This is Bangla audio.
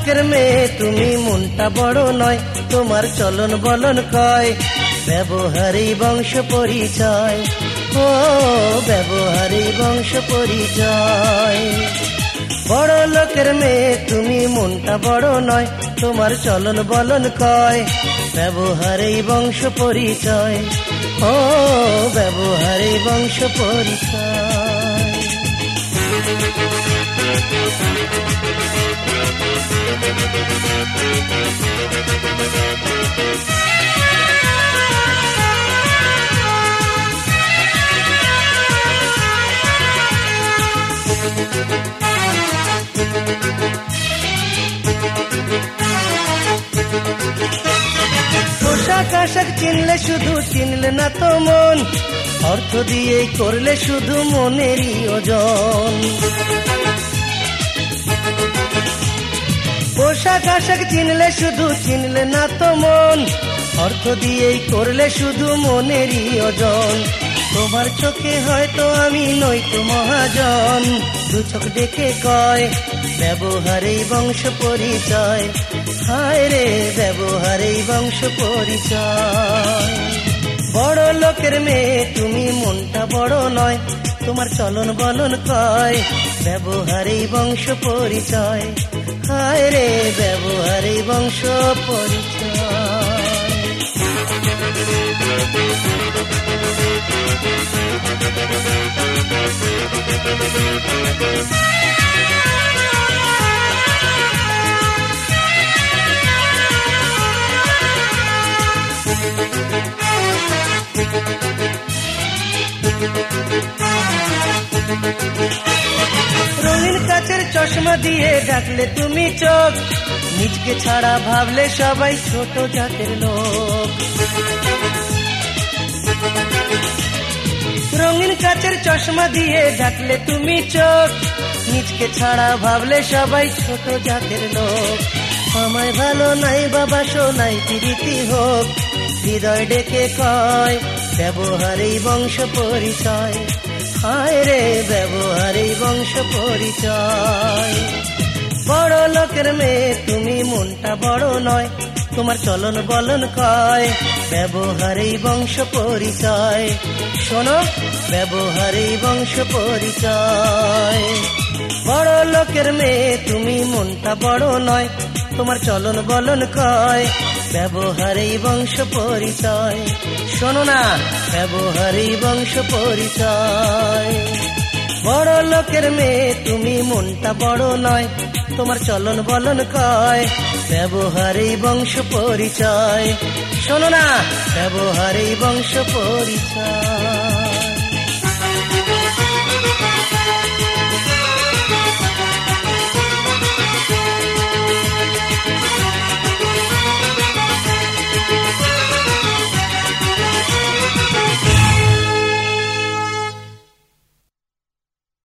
লোকের মেয়ে তুমি, মনটা বড় নয়, তোমার চলন বলন কয়, ব্যবহারে বংশ পরিচয়, ও ব্যবহারে বংশ পরিচয়। বড় লোকের মেয়ে তুমি, মনটা বড় নয়, তোমার চলন বলন কয়, ব্যবহারে বংশ পরিচয়, ও ব্যবহারে বংশ পরিচয়। পোশাক আশাক চিনলে শুধু, চিনলে না তো মন, অর্থ দিয়ে করলে শুধু মনেরই ওজন। পোশাক আশাক চিনলে শুধু, চিনলে না তো মন, অর্থ দিয়েই করলে শুধু মনেরই ওজন। তোমার চোখে হয়তো আমি নই তো মহাজন, দু চোখ দেখে কয়, ব্যবহারে বংশ পরিচয়, হায় রে ব্যবহারে বংশ পরিচয়। বড় লোকের মেয়ে তুমি, মনটা বড় নয়, তোমার চলন বলন কয়, ব্যবহারে বংশ পরিচয়, হায় রে ব্যবহারে বংশ পরিচয়। রঙিন কাচের চশমা দিয়ে ডাকলে তুমি চোখ, নিজকে ছাড়া ভাবলে সবাই ছোট জাতের লোক। রঙিন কাচের চশমা দিয়ে ডাকলে তুমি চোখ, নিজকে ছাড়া ভাবলে সবাই ছোট জাতের লোক। আমায় ভালো নাই বাবা শোনাই প্রীতি হোক, হৃদয় ডেকে কয়, ব্যবহারে বংশ পরিচয়, হায় রে ব্যবহারে বংশ পরিচয়। বড় লোকের মেয়ে তুমি, মনটা বড় নয়, তোমার চলন বলন কয়, ব্যবহারে বংশ পরিচয়, শোনো ব্যবহারে বংশ পরিচয়। বড় লোকের মেয়ে তুমি, মনটা বড় নয়, তোমার চলন বলন কয়, ব্যবহারে বংশ পরিচয়, শোনো না ব্যবহারে বংশ পরিচয়। বড় লোকের মেয়ে তুমি, মনটা বড় নয়, তোমার চলন বলন কয়, ব্যবহারে বংশ পরিচয়, শোনো না ব্যবহারে বংশ পরিচয়।